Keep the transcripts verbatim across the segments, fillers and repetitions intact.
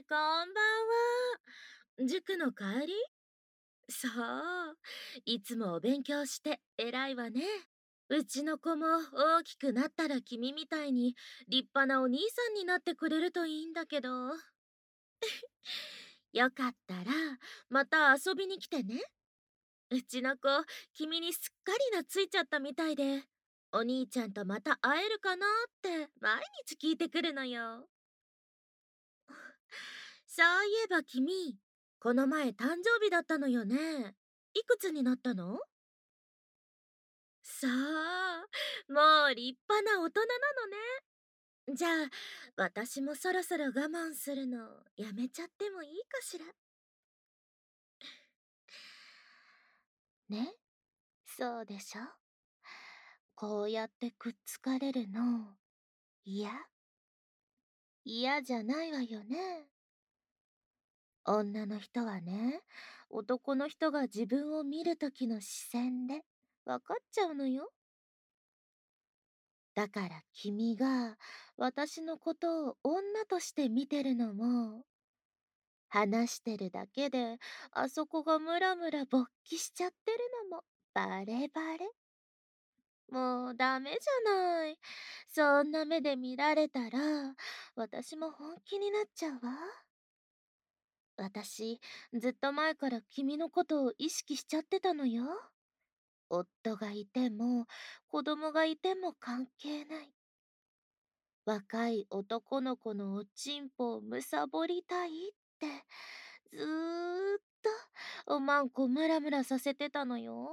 こんばんは。塾の帰り？そう。いつもお勉強して偉いわね。うちの子も大きくなったら君みたいに立派なお兄さんになってくれるといいんだけど。よかったらまた遊びに来てね。うちの子、君にすっかり懐いちゃったみたいで、お兄ちゃんとまた会えるかなって毎日聞いてくるのよ。そういえば君、この前誕生日だったのよね。いくつになったの？さあ、もう立派な大人なのね。じゃあ、私もそろそろ我慢するのやめちゃってもいいかしら。ね、そうでしょ？こうやってくっつかれるの、嫌？嫌じゃないわよね。女の人はね、男の人が自分を見るときの視線で分かっちゃうのよ。だから君が私のことを女として見てるのも、話してるだけであそこがムラムラ勃起しちゃってるのもバレバレ。もうダメじゃない。そんな目で見られたら私も本気になっちゃうわ。私、ずっと前から君のことを意識しちゃってたのよ。夫がいても子供がいても関係ない。若い男の子のおちんぽをむさぼりたいってずーっとおまんこムラムラさせてたのよ。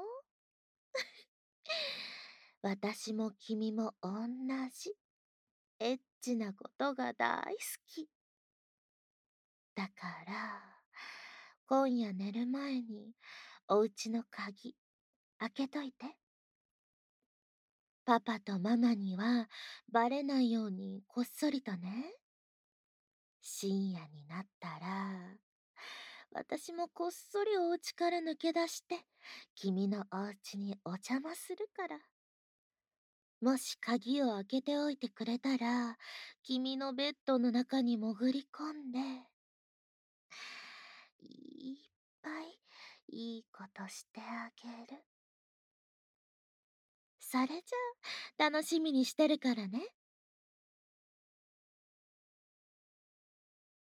私も君も同じエッチなことが大好き。だから今夜寝る前にお家の鍵開けといて。パパとママにはバレないようにこっそりとね。深夜になったら私もこっそりお家から抜け出して君のお家にお邪魔するから。もし鍵を開けておいてくれたら君のベッドの中に潜り込んでいっぱいいいことしてあげる。それじゃあ楽しみにしてるからね。